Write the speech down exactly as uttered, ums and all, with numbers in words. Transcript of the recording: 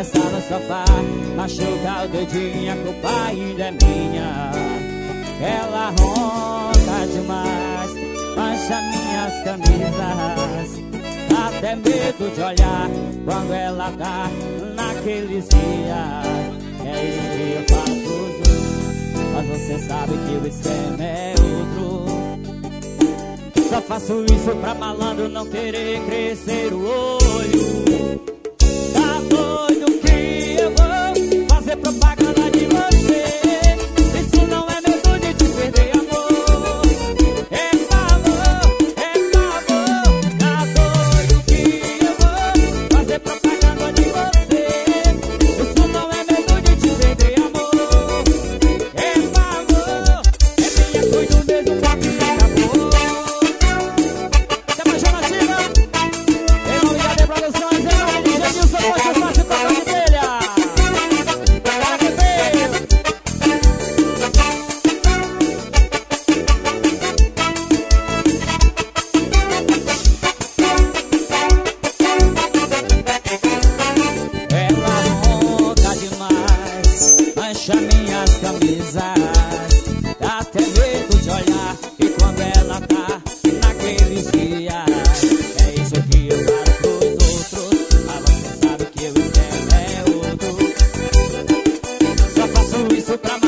tropeça no sofá, machuca o dedinho, a culpa ainda é minha. Ela ronca demais, mancha minhas camisas, dá até medo de olhar quando ela tá naqueles dias. É isso que eu faço, mas você sabe que o esquema é outro. Só faço isso pra malandro não querer crescer o olho. Tá doido que eu vou fazer propaganda de você? Isso não é medo de te perder, amor. É favor, é favor. Tá doido que eu vou fazer propaganda de você? Isso não é medo de te perder, amor. É favor, é minha coisa mesmo, papo e acabou. Você é mais chamativa? Em nome da Produções, em nome de Genilson, Poxa, Fácil, Toca de Telha. Cara que veio. Ela ronca demais, mancha minhas camisas, dá até medo de olhar. E quando ela tá naqueles dias, é isso que eu faço pros outros, mas você sabe que o esquema é outro. Só faço isso pra